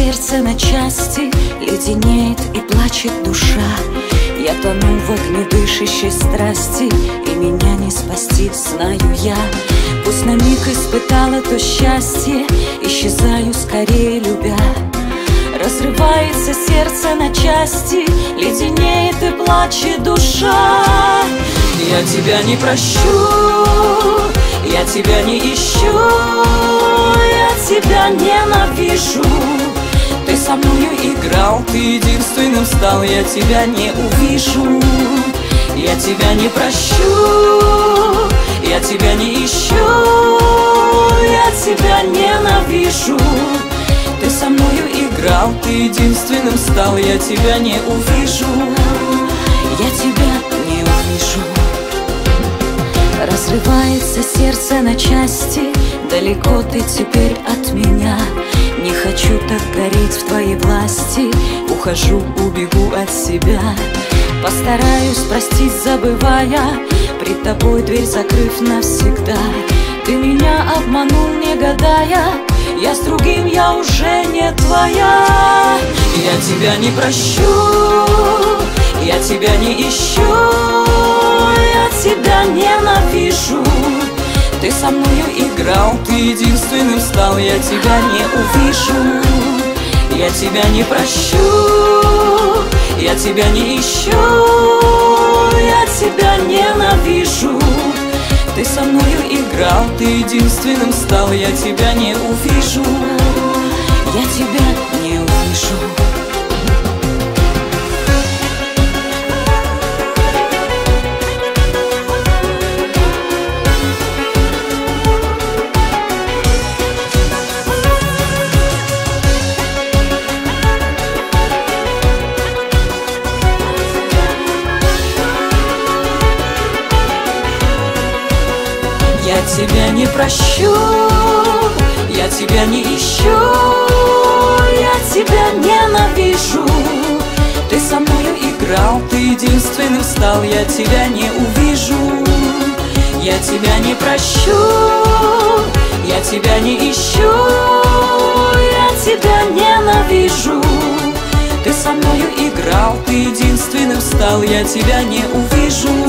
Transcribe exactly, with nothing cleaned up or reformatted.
сердце на части, леденеет и плачет душа. Я тону в огнедышащей страсти, и меня не спасти, знаю я. Пусть на миг испытала то счастье, исчезаю скорее любя. Разрывается сердце на части, леденеет и плачет душа. Я тебя не прощу, я тебя не ищу, я тебя ненавижу. Ты со мною играл, ты единственным стал, я тебя не увижу. Я тебя не прощу, я тебя не ищу, я тебя ненавижу. Ты со мною играл, ты единственным стал, я тебя не увижу. Я тебя не увижу. Разрывается сердце на части, далеко ты теперь от меня. Не хочу так гореть в твоей власти, ухожу, убегу от себя. Постараюсь простить, забывая, пред тобой дверь закрыв навсегда. Ты меня обманул, не гадая, я с другим, я уже не твоя. Я тебя не прощу, я тебя не ищу, я тебя ненавижу. Ты со мною играл, ты единственным стал, я тебя не увижу. Я тебя не прощу, я тебя не ищу, я тебя ненавижу. Ты со мною играл, ты единственным стал, я тебя не увижу. Я тебя не увижу. Я тебя не прощу, я тебя не ищу, я тебя ненавижу. Ты со мною играл, ты единственным стал, я тебя не увижу. Я тебя не прощу, я тебя не ищу, я тебя ненавижу. Ты со мною играл, ты единственным стал, я тебя не увижу.